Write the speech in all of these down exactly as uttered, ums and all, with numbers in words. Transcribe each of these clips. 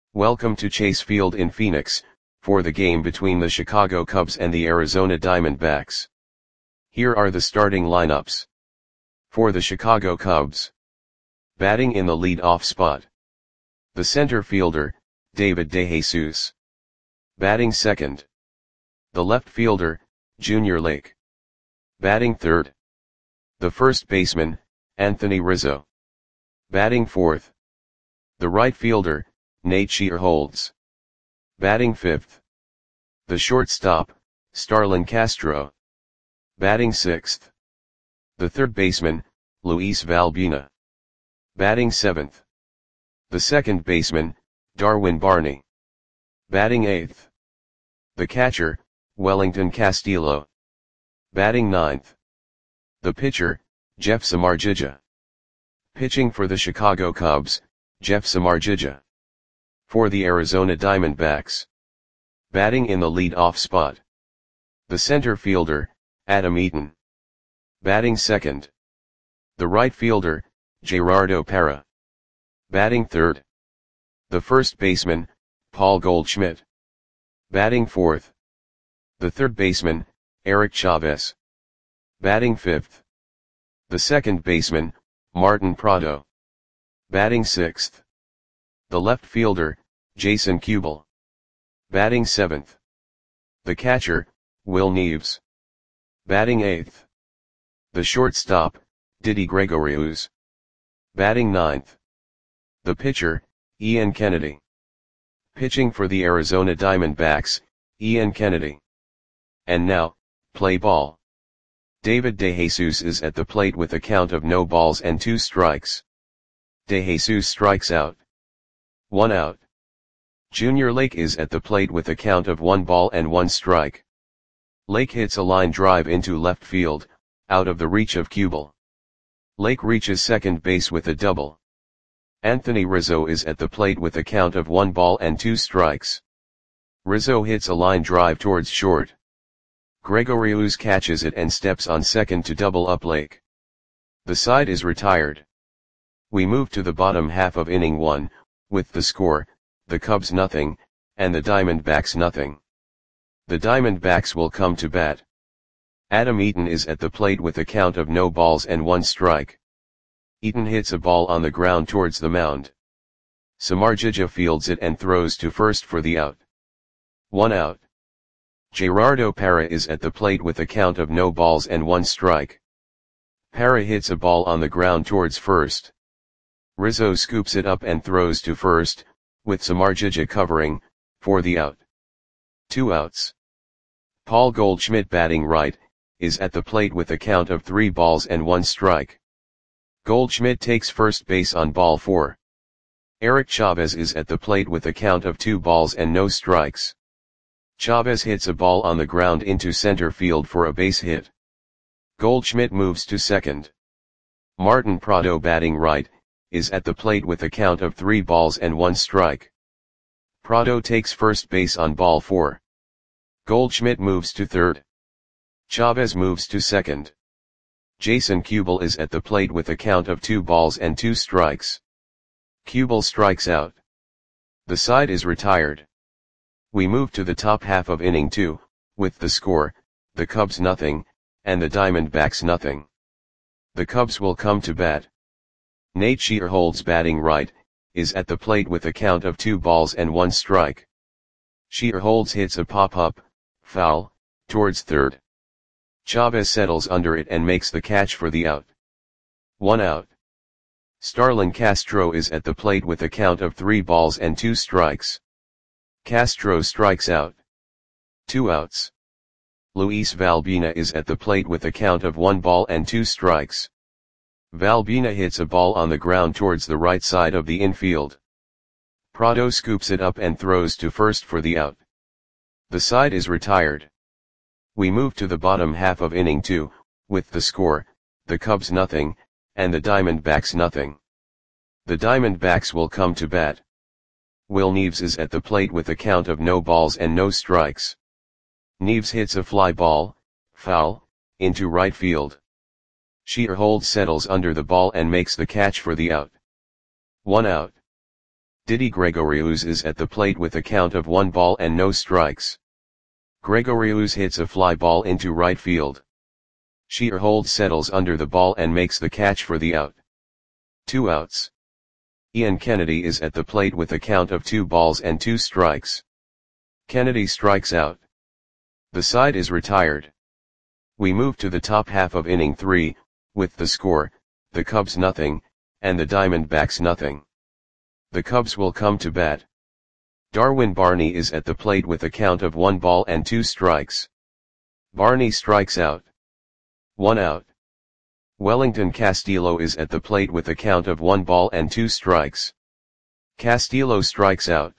Welcome to Chase Field in Phoenix, for the game between the Chicago Cubs and the Arizona Diamondbacks. Here are the starting lineups. For the Chicago Cubs. Batting in the lead-off spot. The center fielder, David DeJesus. Batting second. The left fielder, Junior Lake. Batting third. The first baseman, Anthony Rizzo. Batting fourth. The right fielder, Nate Shearholtz. Batting fifth. The shortstop, Starlin Castro. Batting sixth. The third baseman, Luis Valbuena. Batting seventh. The second baseman, Darwin Barney. Batting eighth. The catcher, Wellington Castillo. Batting ninth. The pitcher, Jeff Samardzija. Pitching for the Chicago Cubs, Jeff Samardzija. For the Arizona Diamondbacks. Batting in the lead-off spot. The center fielder, Adam Eaton. Batting second. The right fielder, Gerardo Parra. Batting third. The first baseman, Paul Goldschmidt. Batting fourth. The third baseman, Eric Chavez. Batting fifth. The second baseman, Martin Prado. Batting sixth. The left fielder, Jason Kubel. Batting seventh. The catcher, Will Neves. Batting eighth. The shortstop, Didi Gregorius. Batting ninth. The pitcher, Ian Kennedy. Pitching for the Arizona Diamondbacks, Ian Kennedy. And now, play ball. David DeJesus is at the plate with a count of no balls and two strikes. DeJesus strikes out. One out. Junior Lake is at the plate with a count of one ball and one strike. Lake hits a line drive into left field, out of the reach of Kubel. Lake reaches second base with a double. Anthony Rizzo is at the plate with a count of one ball and two strikes. Rizzo hits a line drive towards short. Gregorius catches it and steps on second to double up Lake. The side is retired. We move to the bottom half of inning one, with the score, the Cubs nothing, and the Diamondbacks nothing. The Diamondbacks will come to bat. Adam Eaton is at the plate with a count of no balls and one strike. Eaton hits a ball on the ground towards the mound. Samardzija fields it and throws to first for the out. One out. Gerardo Parra is at the plate with a count of no balls and one strike. Parra hits a ball on the ground towards first. Rizzo scoops it up and throws to first, with Samardzija covering, for the out. Two outs. Paul Goldschmidt batting right, is at the plate with a count of three balls and one strike. Goldschmidt takes first base on ball four. Eric Chavez is at the plate with a count of two balls and no strikes. Chavez hits a ball on the ground into center field for a base hit. Goldschmidt moves to second. Martin Prado batting right, is at the plate with a count of three balls and one strike. Prado takes first base on ball four. Goldschmidt moves to third. Chavez moves to second. Jason Kubel is at the plate with a count of two balls and two strikes. Kubel strikes out. The side is retired. We move to the top half of inning two, with the score, the Cubs nothing, and the Diamondbacks nothing. The Cubs will come to bat. Nate Shearholtz batting right, is at the plate with a count of two balls and one strike. Shearholtz hits a pop-up, foul, towards third. Chavez settles under it and makes the catch for the out. One out. Starlin Castro is at the plate with a count of three balls and two strikes. Castro strikes out. Two outs. Luis Valbuena is at the plate with a count of one ball and two strikes. Valbuena hits a ball on the ground towards the right side of the infield. Prado scoops it up and throws to first for the out. The side is retired. We move to the bottom half of inning two, with the score, the Cubs nothing, and the Diamondbacks nothing. The Diamondbacks will come to bat. Will Neves is at the plate with a count of no balls and no strikes. Neves hits a fly ball, foul, into right field. Shearholtz settles under the ball and makes the catch for the out. One out. Didi Gregorius is at the plate with a count of one ball and no strikes. Gregorius hits a fly ball into right field. Shearholtz settles under the ball and makes the catch for the out. Two outs. Ian Kennedy is at the plate with a count of two balls and two strikes. Kennedy strikes out. The side is retired. We move to the top half of inning three, with the score, the Cubs nothing, and the Diamondbacks nothing. The Cubs will come to bat. Darwin Barney is at the plate with a count of one ball and two strikes. Barney strikes out. One out. Wellington Castillo is at the plate with a count of one ball and two strikes. Castillo strikes out.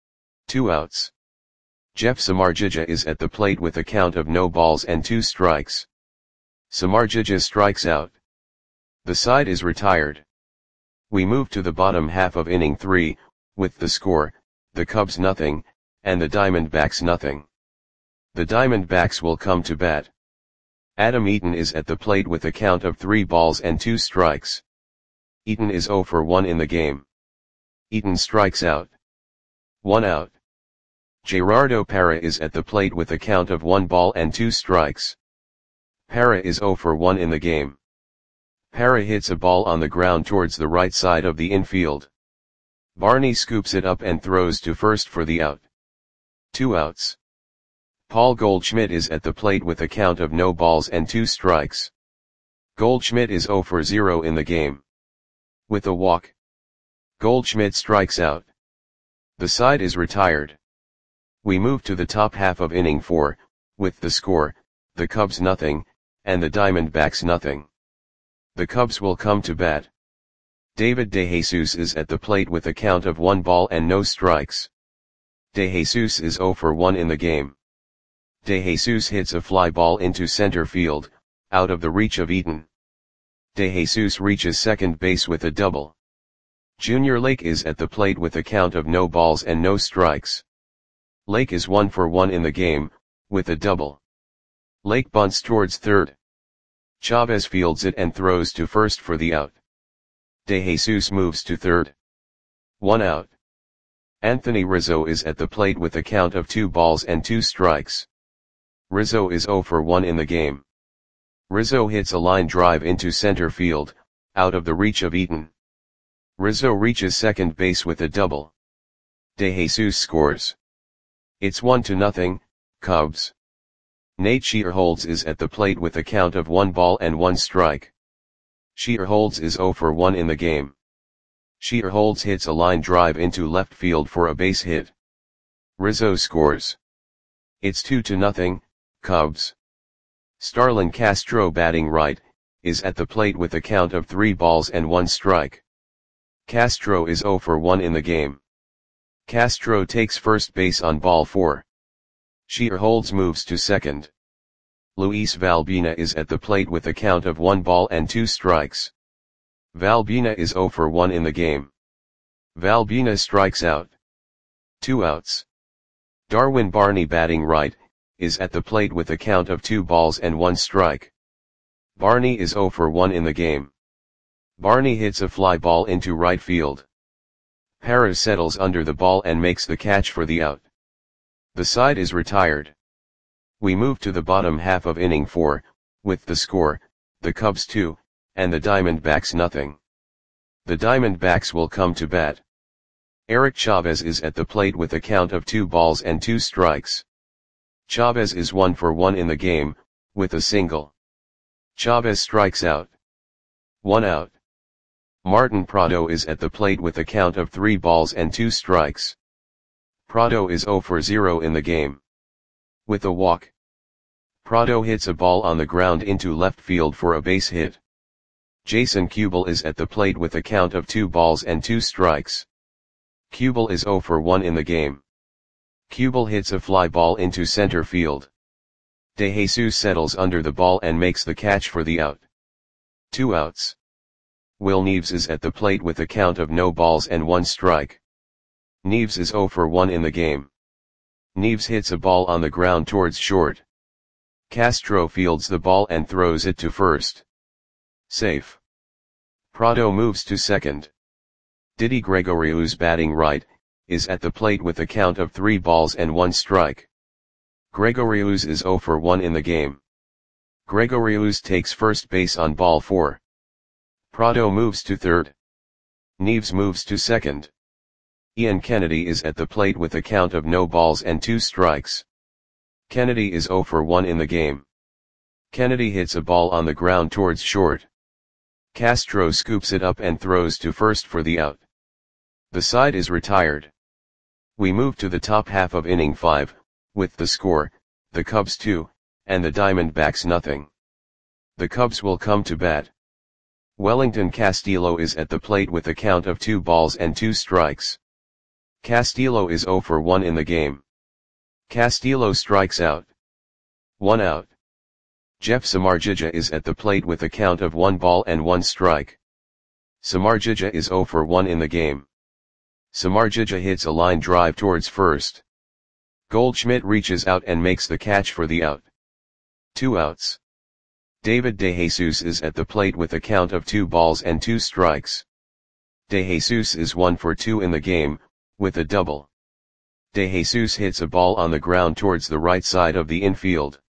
Two outs. Jeff Samardzija is at the plate with a count of no balls and two strikes. Samardzija strikes out. The side is retired. We move to the bottom half of inning three, with the score, the Cubs nothing, and the Diamondbacks nothing. The Diamondbacks will come to bat. Adam Eaton is at the plate with a count of three balls and two strikes. Eaton is oh for one in the game. Eaton strikes out. One out. Gerardo Parra is at the plate with a count of one ball and two strikes. Parra is oh for one in the game. Parra hits a ball on the ground towards the right side of the infield. Barney scoops it up and throws to first for the out. Two outs. Paul Goldschmidt is at the plate with a count of no balls and two strikes. Goldschmidt is oh for zero in the game. With a walk, Goldschmidt strikes out. The side is retired. We move to the top half of inning four, with the score, the Cubs nothing, and the Diamondbacks nothing. The Cubs will come to bat. David DeJesus is at the plate with a count of one ball and no strikes. DeJesus is oh for one in the game. DeJesus hits a fly ball into center field, out of the reach of Eaton. DeJesus reaches second base with a double. Junior Lake is at the plate with a count of no balls and no strikes. Lake is one for one in the game, with a double. Lake bunts towards third. Chavez fields it and throws to first for the out. DeJesus moves to third. One out. Anthony Rizzo is at the plate with a count of two balls and two strikes. Rizzo is oh for one in the game. Rizzo hits a line drive into center field, out of the reach of Eaton. Rizzo reaches second base with a double. DeJesus scores. It's one to nothing, Cubs. Nate Shearholtz is at the plate with a count of one ball and one strike. Shearholtz is oh for one in the game. Shearholtz hits a line drive into left field for a base hit. Rizzo scores. It's two to nothing, Cubs. Starlin Castro, batting right, is at the plate with a count of three balls and one strike. Castro is oh for one in the game. Castro takes first base on ball four. Shearholtz moves to second. Luis Valbina is at the plate with a count of one ball and two strikes. Valbina is oh for one in the game. Valbina strikes out. Two outs. Darwin Barney, batting right, is at the plate with a count of two balls and one strike. Barney is oh for one in the game. Barney hits a fly ball into right field. Parra settles under the ball and makes the catch for the out. The side is retired. We move to the bottom half of inning four, with the score, the Cubs two, and the Diamondbacks nothing. The Diamondbacks will come to bat. Eric Chavez is at the plate with a count of two balls and two strikes. Chavez is one for one in the game, with a single. Chavez strikes out. One out. Martin Prado is at the plate with a count of three balls and two strikes. Prado is oh for zero in the game. With a walk, Prado hits a ball on the ground into left field for a base hit. Jason Kubel is at the plate with a count of two balls and two strikes. Kubel is oh for one in the game. Kubel hits a fly ball into center field. DeJesus settles under the ball and makes the catch for the out. Two outs. Will Neves is at the plate with a count of no balls and one strike. Neves is oh for one in the game. Neves hits a ball on the ground towards short. Castro fields the ball and throws it to first. Safe. Prado moves to second. Didi Gregoriou's batting right, is at the plate with a count of three balls and one strike. Gregorious is zero for one in the game. Gregorious takes first base on ball four. Prado moves to third. Neves moves to second. Ian Kennedy is at the plate with a count of no balls and two strikes. Kennedy is zero for one in the game. Kennedy hits a ball on the ground towards short. Castro scoops it up and throws to first for the out. The side is retired. We move to the top half of inning five, with the score, the Cubs two, and the Diamondbacks nothing. The Cubs will come to bat. Wellington Castillo is at the plate with a count of two balls and two strikes. Castillo is zero for one in the game. Castillo strikes out. One out. Jeff Samardzija is at the plate with a count of one ball and one strike. Samardzija is zero for one in the game. Samardzija hits a line drive towards first. Goldschmidt reaches out and makes the catch for the out. Two outs. David DeJesus is at the plate with a count of two balls and two strikes. DeJesus is one for two in the game, with a double. DeJesus hits a ball on the ground towards the right side of the infield.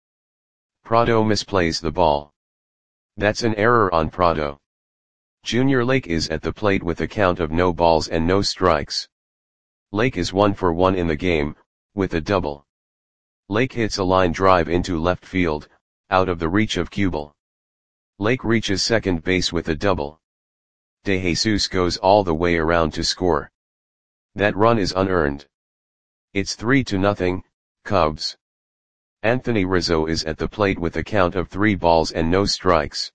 Prado misplays the ball. That's an error on Prado. Junior Lake is at the plate with a count of no balls and no strikes. Lake is one for one in the game, with a double. Lake hits a line drive into left field, out of the reach of Kubel. Lake reaches second base with a double. DeJesus goes all the way around to score. That run is unearned. It's three to nothing, Cubs. Anthony Rizzo is at the plate with a count of three balls and no strikes.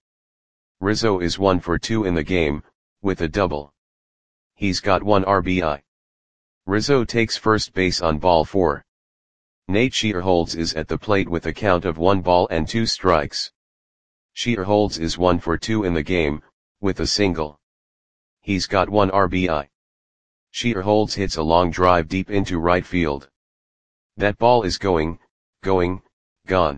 Rizzo is one for two in the game, with a double. He's got one R B I. Rizzo takes first base on ball four. Nate Shearholtz is at the plate with a count of one ball and two strikes. Shearholtz is one for two in the game, with a single. He's got one R B I. Shearholtz hits a long drive deep into right field. That ball is going, going, gone.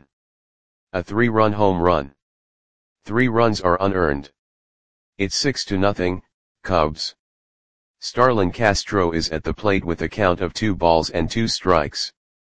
A three-run home run. Three runs are unearned. It's six to nothing, Cubs. Starlin Castro is at the plate with a count of two balls and two strikes.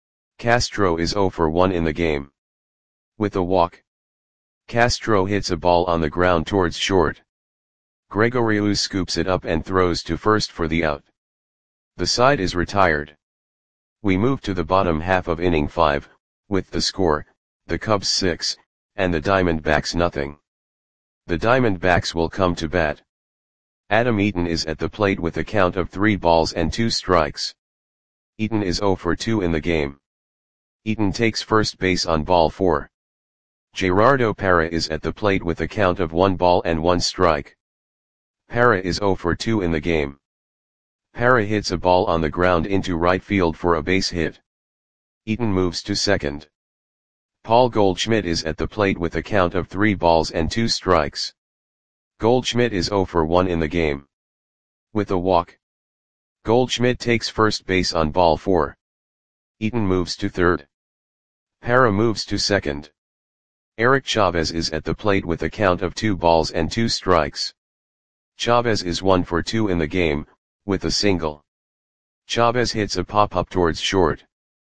Castro is zero for one in the game. With a walk. Castro hits a ball on the ground towards short. Gregorious scoops it up and throws to first for the out. The side is retired. We move to the bottom half of inning five, with the score, the Cubs six, and the Diamondbacks nothing. The Diamondbacks will come to bat. Adam Eaton is at the plate with a count of three balls and two strikes. Eaton is zero for two in the game. Eaton takes first base on ball four. Gerardo Parra is at the plate with a count of one ball and one strike. Parra is zero for two in the game. Parra hits a ball on the ground into right field for a base hit. Eaton moves to second. Paul Goldschmidt is at the plate with a count of three balls and two strikes. Goldschmidt is zero for one in the game. With a walk. Goldschmidt takes first base on ball four. Eaton moves to third. Parra moves to second. Eric Chavez is at the plate with a count of two balls and two strikes. Chavez is one for two in the game, with a single. Chavez hits a pop-up towards short.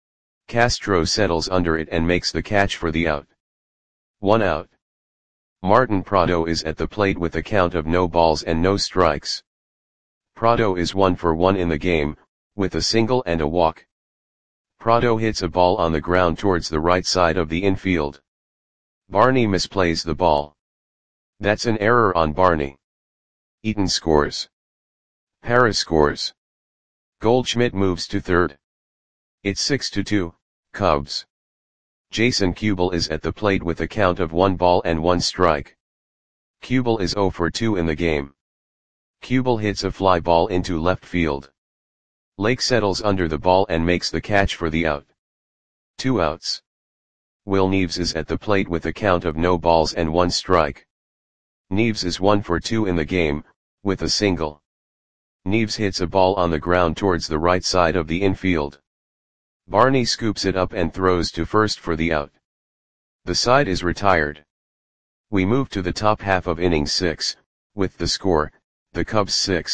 Castro settles under it and makes the catch for the out. One out. Martin Prado is at the plate with a count of no balls and no strikes. Prado is one for one in the game, with a single and a walk. Prado hits a ball on the ground towards the right side of the infield. Barney misplays the ball. That's an error on Barney. Eaton scores. Parra scores. Goldschmidt moves to third. It's six to two, Cubs. Jason Kubel is at the plate with a count of one ball and one strike. Kubel is zero for two in the game. Kubel hits a fly ball into left field. Lake settles under the ball and makes the catch for the out. Two outs. Will Neves is at the plate with a count of no balls and one strike. Neves is one for two in the game, with a single. Neves hits a ball on the ground towards the right side of the infield. Barney scoops it up and throws to first for the out. The side is retired. We move to the top half of inning six, with the score, the Cubs six,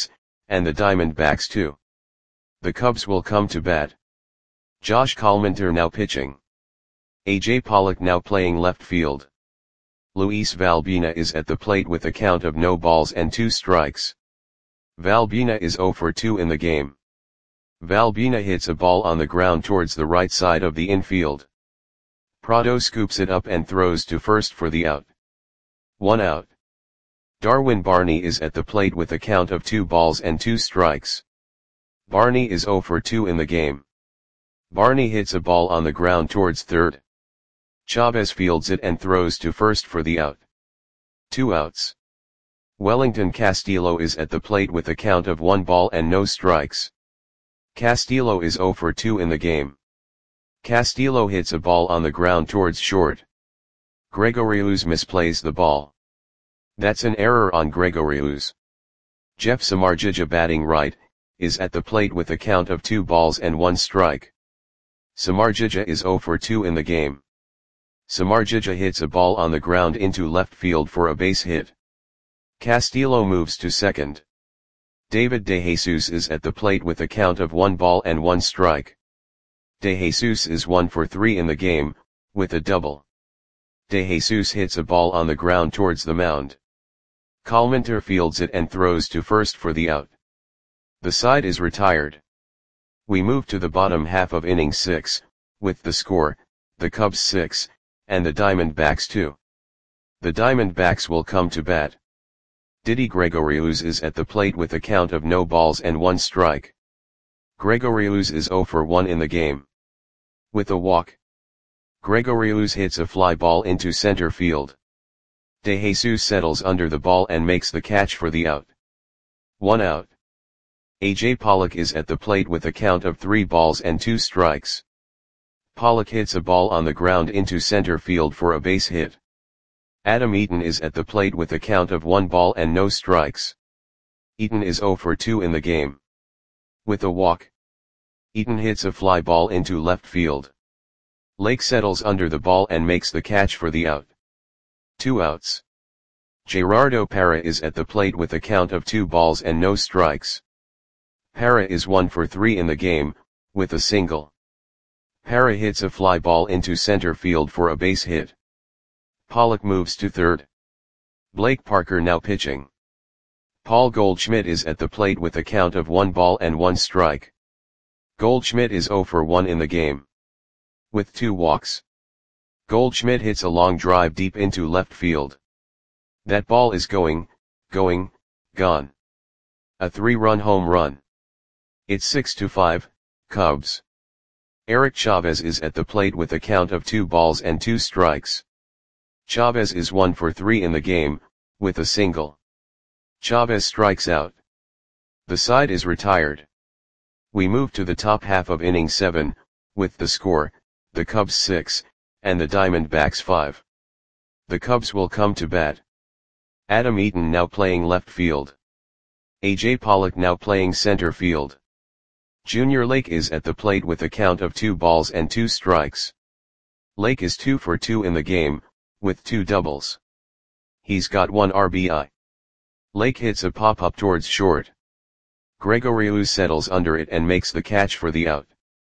and the Diamondbacks two. The Cubs will come to bat. Josh Collmenter now pitching. A J Pollock now playing left field. Luis Valbuena is at the plate with a count of no balls and two strikes. Valbuena is zero for two in the game. Valbuena hits a ball on the ground towards the right side of the infield. Prado scoops it up and throws to first for the out. One out. Darwin Barney is at the plate with a count of two balls and two strikes. Barney is zero for two in the game. Barney hits a ball on the ground towards third. Chavez fields it and throws to first for the out. Two outs. Wellington Castillo is at the plate with a count of one ball and no strikes. Castillo is zero for two in the game. Castillo hits a ball on the ground towards short. Gregorius misplays the ball. That's an error on Gregorius. Jeff Samardzija batting right, is at the plate with a count of two balls and one strike. Samardzija is zero for two in the game. Samardzija hits a ball on the ground into left field for a base hit. Castillo moves to second. David DeJesus is at the plate with a count of one ball and one strike. DeJesus is one for three in the game, with a double. DeJesus hits a ball on the ground towards the mound. Collmenter fields it and throws to first for the out. The side is retired. We move to the bottom half of inning six, with the score, the Cubs six, and the Diamondbacks two. The Diamondbacks will come to bat. Didi Gregorius is at the plate with a count of no balls and one strike. Gregorius is zero for one in the game. With a walk. Gregorius hits a fly ball into center field. DeJesus settles under the ball and makes the catch for the out. One out. A J Pollock is at the plate with a count of three balls and two strikes. Pollock hits a ball on the ground into center field for a base hit. Adam Eaton is at the plate with a count of one ball and no strikes. Eaton is zero for two in the game. With a walk. Eaton hits a fly ball into left field. Lake settles under the ball and makes the catch for the out. Two outs. Gerardo Parra is at the plate with a count of two balls and no strikes. Parra is one for three in the game, with a single. Parra hits a fly ball into center field for a base hit. Pollock moves to third. Blake Parker now pitching. Paul Goldschmidt is at the plate with a count of one ball and one strike. Goldschmidt is zero for one in the game. With two walks. Goldschmidt hits a long drive deep into left field. That ball is going, going, gone. A three-run home run. It's six to five, Cubs. Eric Chavez is at the plate with a count of two balls and two strikes. Chavez is one for three in the game, with a single. Chavez strikes out. The side is retired. We move to the top half of inning seven, with the score, the Cubs six, and the Diamondbacks five. The Cubs will come to bat. Adam Eaton now playing left field. A J Pollock now playing center field. Junior Lake is at the plate with a count of two balls and two strikes. Lake is two for two in the game, with two doubles. He's got one R B I. Lake hits a pop-up towards short. Gregorius settles under it and makes the catch for the out.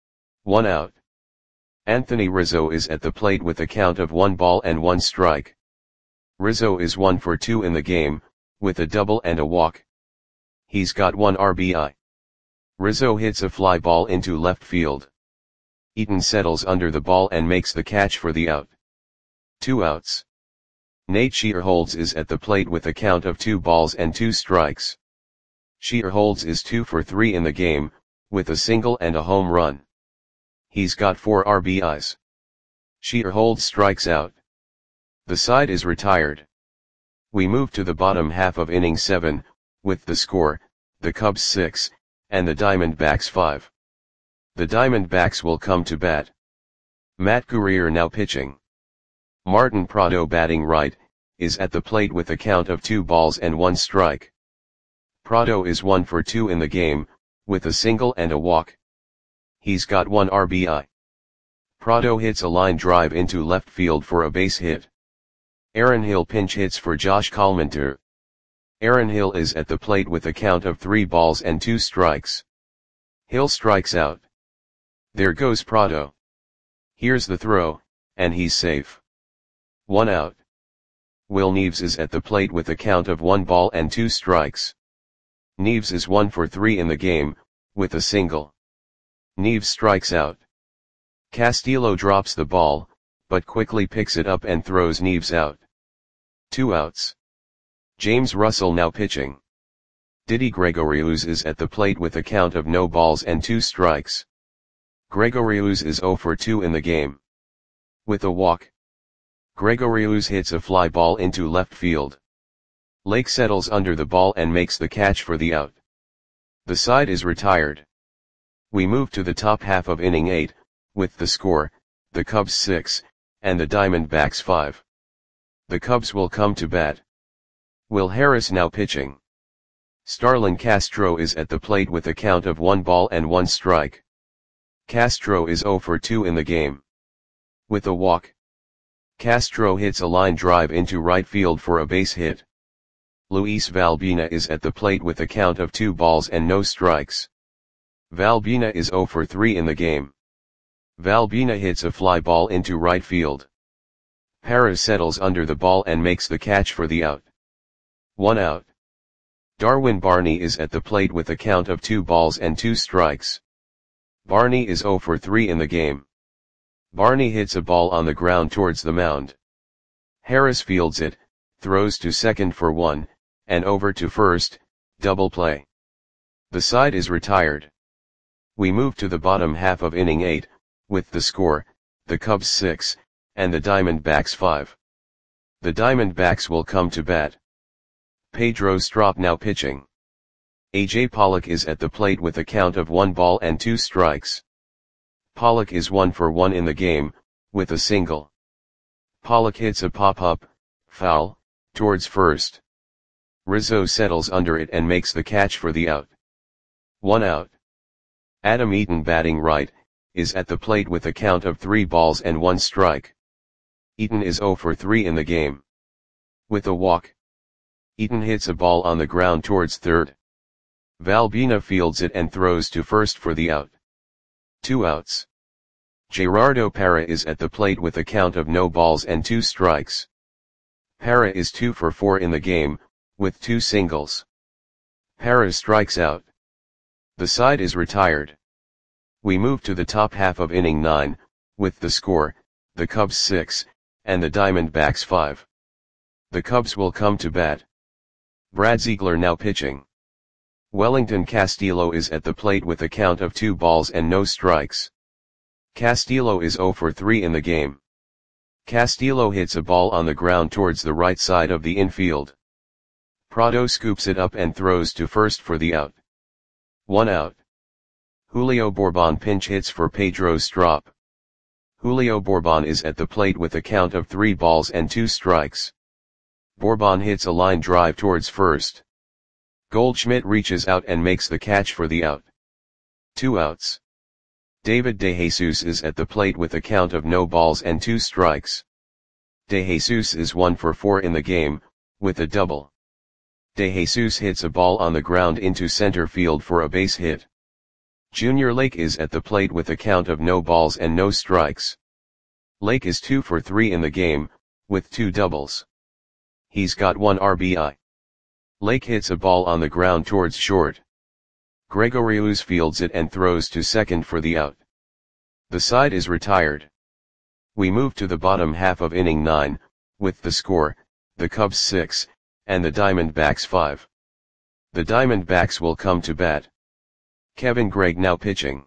One out. Anthony Rizzo is at the plate with a count of one ball and one strike. Rizzo is one for two in the game, with a double and a walk. He's got one R B I. Rizzo hits a fly ball into left field. Eaton settles under the ball and makes the catch for the out. Two outs. Nate Shearholtz is at the plate with a count of two balls and two strikes. Shearholtz is two for three in the game, with a single and a home run. He's got four R B Is. Shearholtz strikes out. The side is retired. We move to the bottom half of inning seven, with the score, the Cubs six, and the Diamondbacks five. The Diamondbacks will come to bat. Matt Guerrier now pitching. Martin Prado batting right, is at the plate with a count of two balls and one strike. Prado is one for two in the game, with a single and a walk. He's got one R B I. Prado hits a line drive into left field for a base hit. Aaron Hill pinch hits for Josh Collmenter. Aaron Hill is at the plate with a count of three balls and two strikes. Hill strikes out. There goes Prado. Here's the throw, and he's safe. One out. Will Neves is at the plate with a count of one ball and two strikes. Neves is one for three in the game, with a single. Neves strikes out. Castillo drops the ball, but quickly picks it up and throws Neves out. Two outs. James Russell now pitching. Didi Gregorius is at the plate with a count of no balls and two strikes. Gregorius is zero for two in the game. With a walk. Gregorius hits a fly ball into left field. Lake settles under the ball and makes the catch for the out. The side is retired. We move to the top half of inning eight, with the score, the Cubs six, and the Diamondbacks five. The Cubs will come to bat. Will Harris now pitching. Starlin Castro is at the plate with a count of one ball and one strike. Castro is zero for two in the game. With a walk. Castro hits a line drive into right field for a base hit. Luis Valbina is at the plate with a count of two balls and no strikes. Valbina is zero for three in the game. Valbina hits a fly ball into right field. Parra settles under the ball and makes the catch for the out. One out. Darwin Barney is at the plate with a count of two balls and two strikes. Barney is zero for three in the game. Barney hits a ball on the ground towards the mound. Harris fields it, throws to second for one, and over to first, double play. The side is retired. We move to the bottom half of inning eight, with the score, the Cubs six, and the Diamondbacks five. The Diamondbacks will come to bat. Pedro Strop now pitching. A J Pollock is at the plate with a count of one ball and two strikes. Pollock is one for one in the game, with a single. Pollock hits a pop-up, foul, towards first. Rizzo settles under it and makes the catch for the out. One out. Adam Eaton batting right, is at the plate with a count of three balls and one strike. Eaton is zero for three in the game. With a walk. Eaton hits a ball on the ground towards third. Valbina fields it and throws to first for the out. Two outs. Gerardo Parra is at the plate with a count of no balls and two strikes. Parra is two for four in the game, with two singles. Parra strikes out. The side is retired. We move to the top half of inning nine, with the score, the Cubs six, and the Diamondbacks five. The Cubs will come to bat. Brad Ziegler now pitching. Wellington Castillo is at the plate with a count of two balls and no strikes. Castillo is zero for three in the game. Castillo hits a ball on the ground towards the right side of the infield. Prado scoops it up and throws to first for the out. One out. Julio Bourbon pinch hits for Pedro Strop. Julio Bourbon is at the plate with a count of three balls and two strikes. Bourbon hits a line drive towards first. Goldschmidt reaches out and makes the catch for the out. Two outs. David DeJesus is at the plate with a count of no balls and two strikes. DeJesus is one for four in the game, with a double. DeJesus hits a ball on the ground into center field for a base hit. Junior Lake is at the plate with a count of no balls and no strikes. Lake is two for three in the game, with two doubles. He's got one R B I. Lake hits a ball on the ground towards short. Gregorius fields it and throws to second for the out. The side is retired. We move to the bottom half of inning nine, with the score, the Cubs six, and the Diamondbacks five. The Diamondbacks will come to bat. Kevin Gregg now pitching.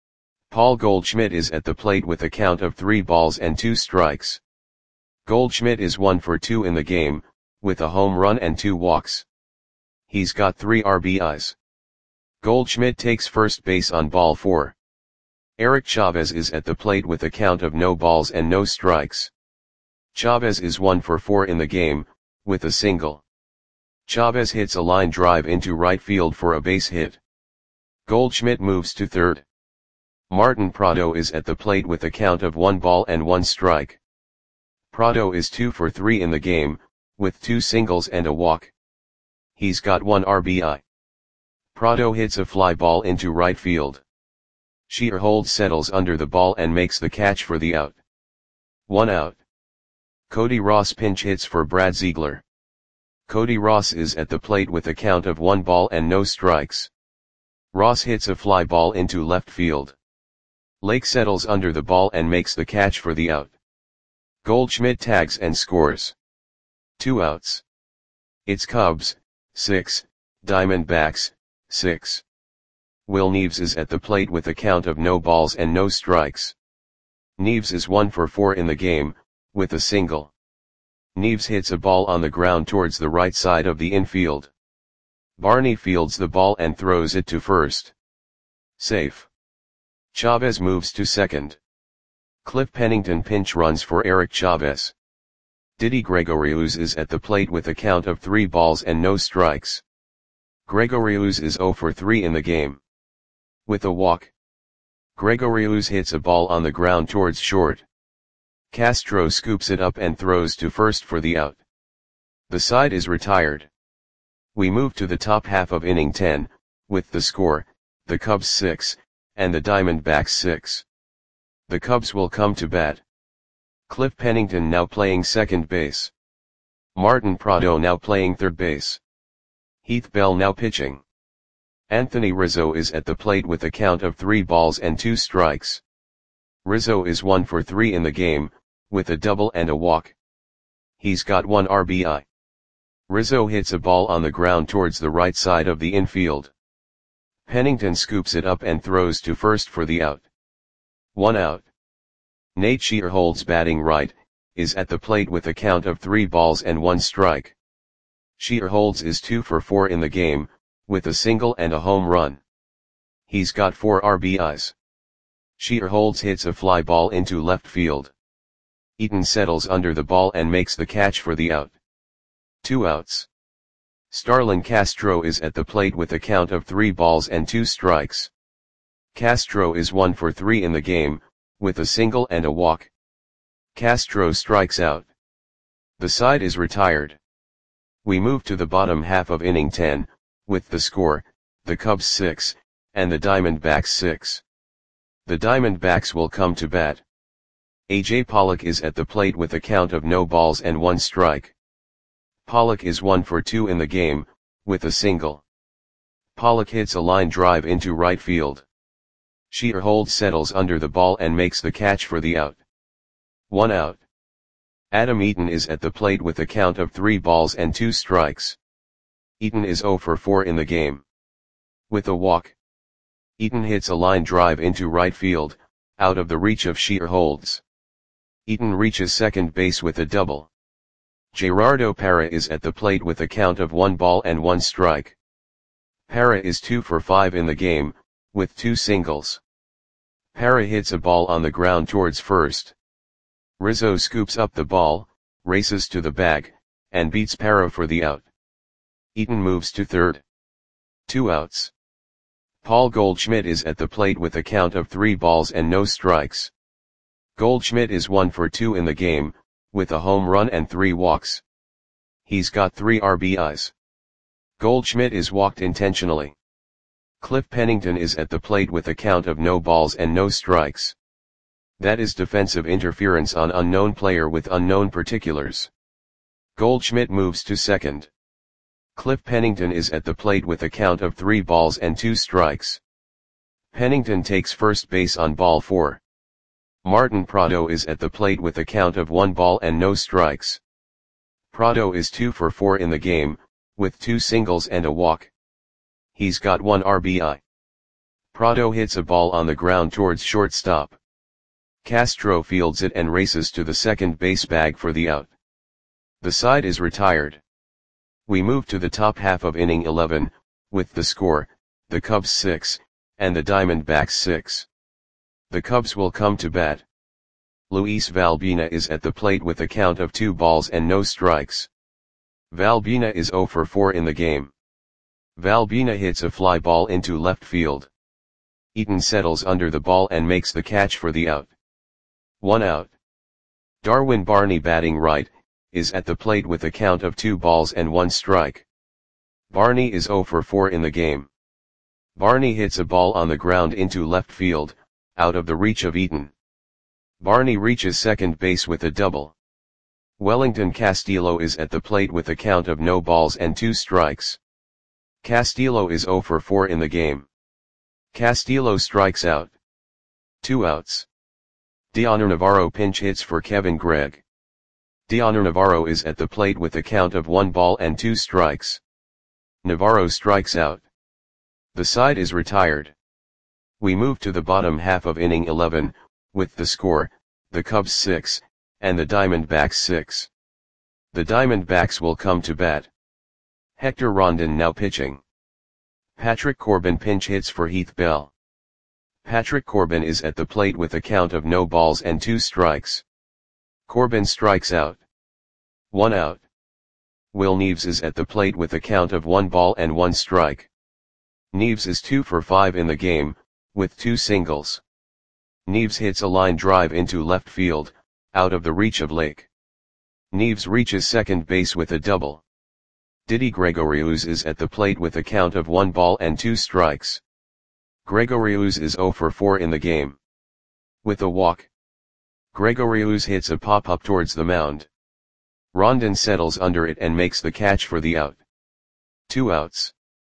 Paul Goldschmidt is at the plate with a count of three balls and two strikes. Goldschmidt is one for two in the game, with a home run and two walks. He's got three R B Is. Goldschmidt takes first base on ball four. Eric Chavez is at the plate with a count of no balls and no strikes. Chavez is one for four in the game, with a single. Chavez hits a line drive into right field for a base hit. Goldschmidt moves to third. Martin Prado is at the plate with a count of one ball and one strike. Prado is two for three in the game, with two singles and a walk. He's got one R B I. Prado hits a fly ball into right field. Shearholds settles under the ball and makes the catch for the out. One out. Cody Ross pinch hits for Brad Ziegler. Cody Ross is at the plate with a count of one ball and no strikes. Ross hits a fly ball into left field. Lake settles under the ball and makes the catch for the out. Goldschmidt tags and scores. Two outs. It's Cubs, six, Diamondbacks, six. Will Neves is at the plate with a count of no balls and no strikes. Neves is one for four in the game, with a single. Neves hits a ball on the ground towards the right side of the infield. Barney fields the ball and throws it to first. Safe. Chavez moves to second. Cliff Pennington pinch runs for Eric Chavez. Didi Gregorius is at the plate with a count of three balls and no strikes. Gregorius is zero for three in the game. With a walk. Gregorius hits a ball on the ground towards short. Castro scoops it up and throws to first for the out. The side is retired. We move to the top half of inning ten, with the score, the Cubs six, and the Diamondbacks six. The Cubs will come to bat. Cliff Pennington now playing second base. Martin Prado now playing third base. Heath Bell now pitching. Anthony Rizzo is at the plate with a count of three balls and two strikes. Rizzo is one for three in the game, with a double and a walk. He's got one R B I. Rizzo hits a ball on the ground towards the right side of the infield. Pennington scoops it up and throws to first for the out. One out. Nate Shearholds batting right, is at the plate with a count of three balls and one strike. Shearholds is two for four in the game, with a single and a home run. He's got four R B Is. Shearholds hits a fly ball into left field. Eaton settles under the ball and makes the catch for the out. Two outs. Starlin Castro is at the plate with a count of three balls and two strikes. Castro is one for three in the game, with a single and a walk. Castro strikes out. The side is retired. We move to the bottom half of inning ten, with the score, the Cubs six, and the Diamondbacks six. The Diamondbacks will come to bat. A J Pollock is at the plate with a count of no balls and one strike. Pollock is one for two in the game, with a single. Pollock hits a line drive into right field. Shearholds settles under the ball and makes the catch for the out. One out. Adam Eaton is at the plate with a count of three balls and two strikes. Eaton is zero for four in the game. With a walk. Eaton hits a line drive into right field, out of the reach of Shearholds. Eaton reaches second base with a double. Gerardo Parra is at the plate with a count of one ball and one strike. Parra is two for five in the game, with two singles. Parra hits a ball on the ground towards first. Rizzo scoops up the ball, races to the bag, and beats Parra for the out. Eaton moves to third. Two outs. Paul Goldschmidt is at the plate with a count of three balls and no strikes. Goldschmidt is one for two in the game, with a home run and three walks. He's got three R B Is. Goldschmidt is walked intentionally. Cliff Pennington is at the plate with a count of no balls and no strikes. That is defensive interference on unknown player with unknown particulars. Goldschmidt moves to second. Cliff Pennington is at the plate with a count of three balls and two strikes. Pennington takes first base on ball four. Martin Prado is at the plate with a count of one ball and no strikes. Prado is two for four in the game, with two singles and a walk. He's got one R B I. Prado hits a ball on the ground towards shortstop. Castro fields it and races to the second base bag for the out. The side is retired. We move to the top half of inning eleven, with the score, the Cubs six, and the Diamondbacks six. The Cubs will come to bat. Luis Valbina is at the plate with a count of two balls and no strikes. Valbina is zero for four in the game. Valbina hits a fly ball into left field. Eaton settles under the ball and makes the catch for the out. One out. Darwin Barney batting right, is at the plate with a count of two balls and one strike. Barney is zero for four in the game. Barney hits a ball on the ground into left field, out of the reach of Eaton. Barney reaches second base with a double. Wellington Castillo is at the plate with a count of no balls and two strikes. Castillo is zero for four in the game. Castillo strikes out. Two outs. Dioner Navarro pinch hits for Kevin Gregg. Dioner Navarro is at the plate with a count of one ball and two strikes. Navarro strikes out. The side is retired. We move to the bottom half of inning eleven, with the score, the Cubs six, and the Diamondbacks six. The Diamondbacks will come to bat. Hector Rondon now pitching. Patrick Corbin pinch hits for Heath Bell. Patrick Corbin is at the plate with a count of no balls and two strikes. Corbin strikes out. One out. Will Neves is at the plate with a count of one ball and one strike. Neves is two for five in the game, with two singles. Neves hits a line drive into left field, out of the reach of Lake. Neves reaches second base with a double. Didi Gregorius is at the plate with a count of one ball and two strikes. Gregorius is zero for four in the game. With a walk. Gregorius hits a pop-up towards the mound. Rondon settles under it and makes the catch for the out. Two outs.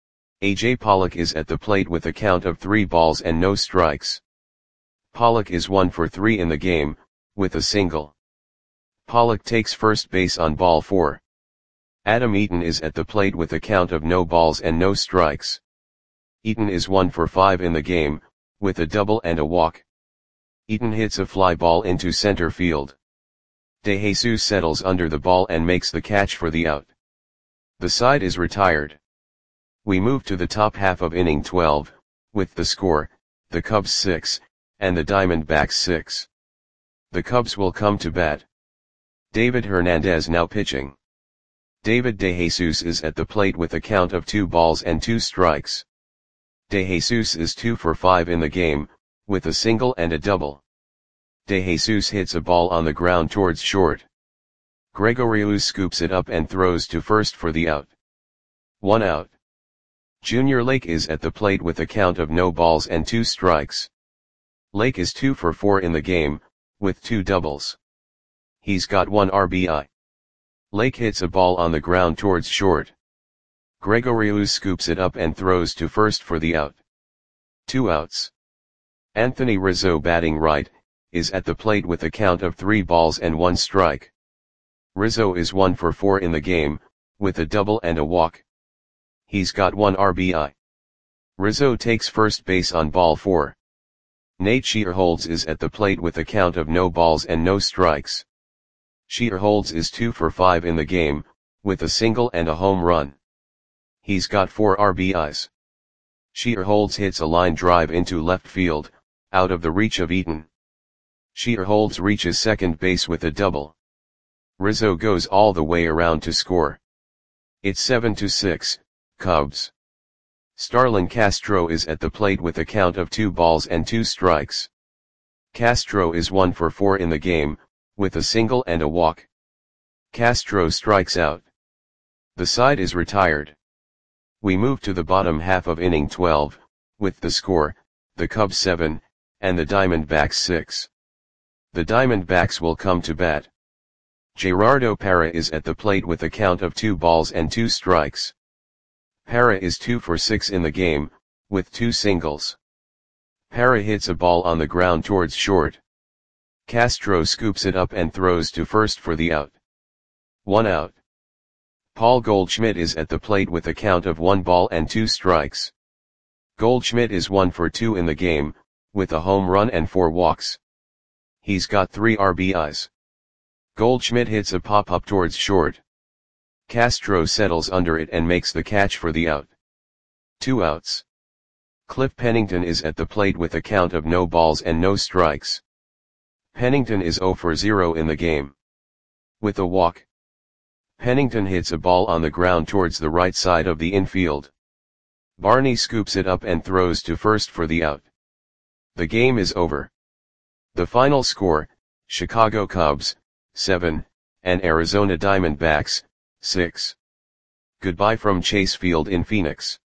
A J Pollock is at the plate with a count of three balls and no strikes. Pollock is one for three in the game, with a single. Pollock takes first base on ball four. Adam Eaton is at the plate with a count of no balls and no strikes. Eaton is one for five in the game, with a double and a walk. Eaton hits a fly ball into center field. De Jesus settles under the ball and makes the catch for the out. The side is retired. We move to the top half of inning twelve, with the score, the Cubs six, and the Diamondbacks six. The Cubs will come to bat. David Hernandez now pitching. David De Jesus is at the plate with a count of two balls and two strikes. De Jesus is two for five in the game, with a single and a double. De Jesus hits a ball on the ground towards short. Gregorius scoops it up and throws to first for the out. One out. Junior Lake is at the plate with a count of no balls and two strikes. Lake is two for four in the game, with two doubles. He's got one R B I. Lake hits a ball on the ground towards short. Gregorius scoops it up and throws to first for the out. Two outs. Anthony Rizzo batting right, is at the plate with a count of three balls and one strike. Rizzo is one for four in the game, with a double and a walk. He's got one R B I. Rizzo takes first base on ball four. Nate Shearholtz is at the plate with a count of no balls and no strikes. Shearholtz is two for five in the game, with a single and a home run. He's got four R B Is. Shearholtz hits a line drive into left field, out of the reach of Eaton. Shearholtz reaches second base with a double. Rizzo goes all the way around to score. It's seven to six, Cubs. Starlin Castro is at the plate with a count of two balls and two strikes. Castro is one for four in the game, with a single and a walk. Castro strikes out. The side is retired. We move to the bottom half of inning twelve, with the score, the Cubs seven, and the Diamondbacks six. The Diamondbacks will come to bat. Gerardo Parra is at the plate with a count of two balls and two strikes. Parra is two for six in the game, with two singles. Parra hits a ball on the ground towards short. Castro scoops it up and throws to first for the out. One out. Paul Goldschmidt is at the plate with a count of one ball and two strikes. Goldschmidt is one for two in the game, with a home run and four walks. He's got three R B Is. Goldschmidt hits a pop-up towards short. Castro settles under it and makes the catch for the out. Two outs. Cliff Pennington is at the plate with a count of no balls and no strikes. Pennington is zero for zero in the game. With a walk. Pennington hits a ball on the ground towards the right side of the infield. Barney scoops it up and throws to first for the out. The game is over. The final score, Chicago Cubs, seven, and Arizona Diamondbacks, six. Goodbye from Chase Field in Phoenix.